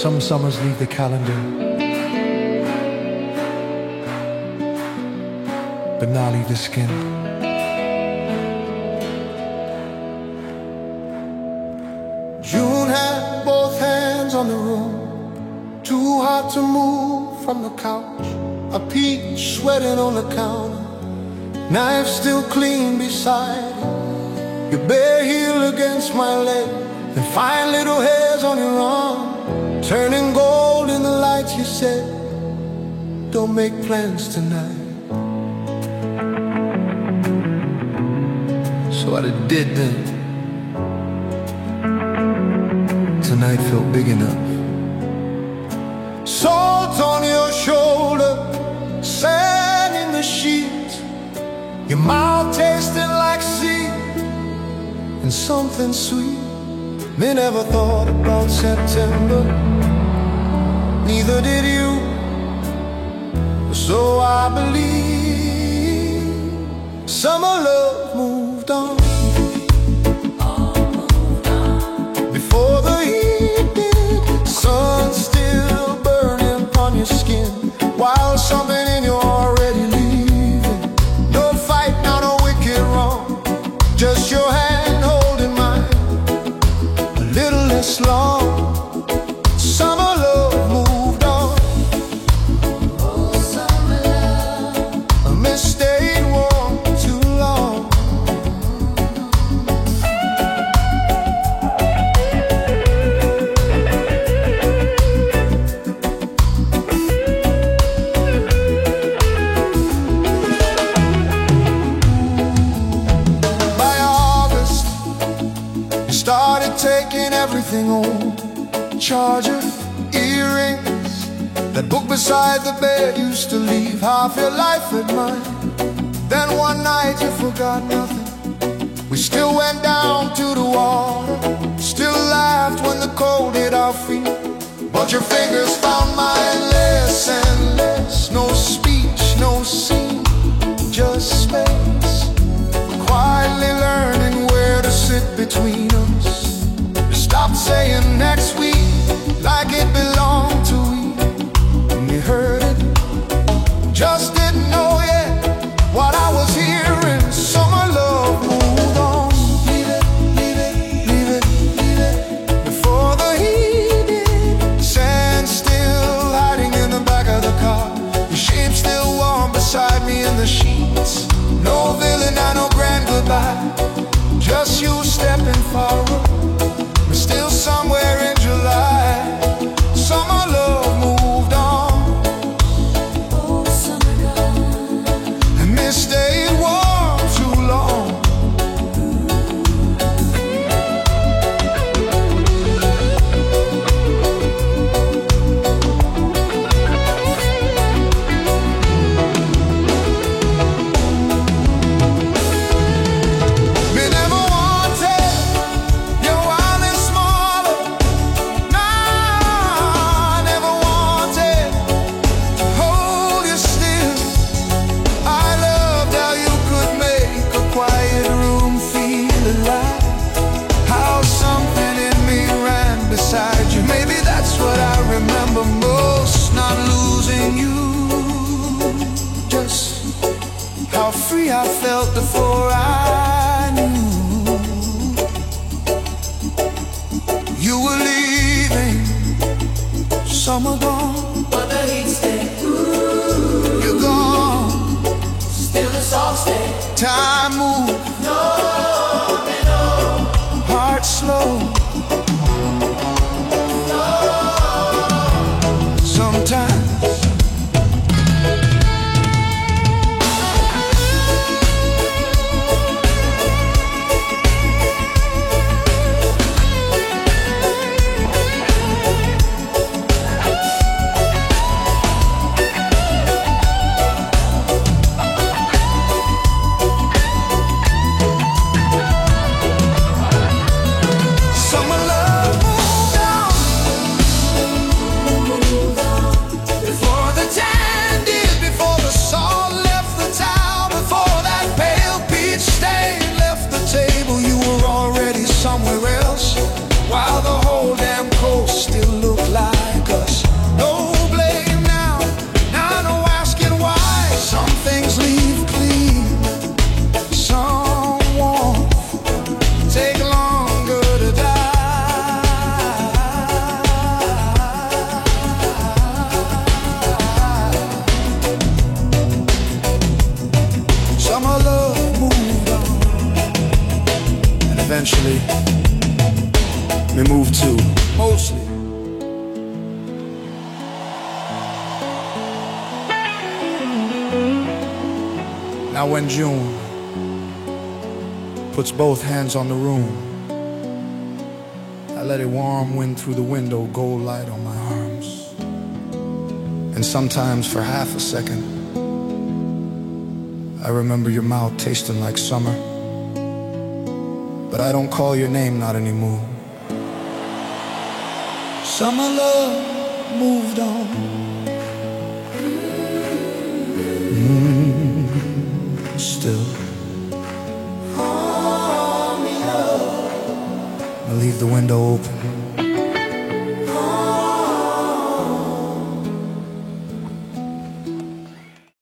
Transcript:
Some summers leave the calendar, but now leave the skin. June had both hands on the room, too hot to move from the couch. A peach sweating on the counter, knife still clean beside it. Your bare heel against my leg, and fine little hairs on your arm, turning gold in the lights. You said, don't make plans tonight. So I did then. Tonight felt big enough. Salt on your shoulder, sand in the sheets, your mouth tasting like sea and something sweet. They never thought about September, neither did you. So I believe summer love moved on. Before the heat did, sun still burning on your skin, while something in you already leaving. No fight, not a wicked wrong, just your hand holding mine a little less long. Summer love moved on. Oh, summer love, I miss staying warm too long. By August, you started taking everything home. Charger, earrings, that book beside the bed used to leave half your life at mine. Then one night you forgot nothing. We still went down to the water, still laughed when the cold hit our feet. But your fingers found mine less and less. No speech, no scene, just space. Quietly learning where to sit between us. You stopped saying next week like it belonged to we. And you heard it, just didn't know yet what I was hearing. Summer love moved on. Leave it, leave it, leave it, leave it. Before the heat did, sand still hiding in the back of the car, your shape still warm beside me in the sheets. No villain and no grand goodbye, just you stepping forward. We're still somewhere in July. Summer love moved on. Oh, summer love, and this stayed warm too long. Me never wanted your wild and smaller. Nah, I never wanted to hold you still. I loved how you could make a quiet room feel alive, how something in me ran beside you. Maybe that's what I remember most, not losing you. Just how free I felt before I knew you were leaving. Summer gone, But the heat stay, you're gone. still the salt stay. Time moves, No, no, heart slow. Sometimes eventually we moved to, mostly. Now when June puts both hands on the room, I let a warm wind through the window, gold light on my arms. And sometimes for half a second, I remember your mouth tasting like summer. But I don't call your name, not anymore. Summer love moved on. Still, I leave the window open.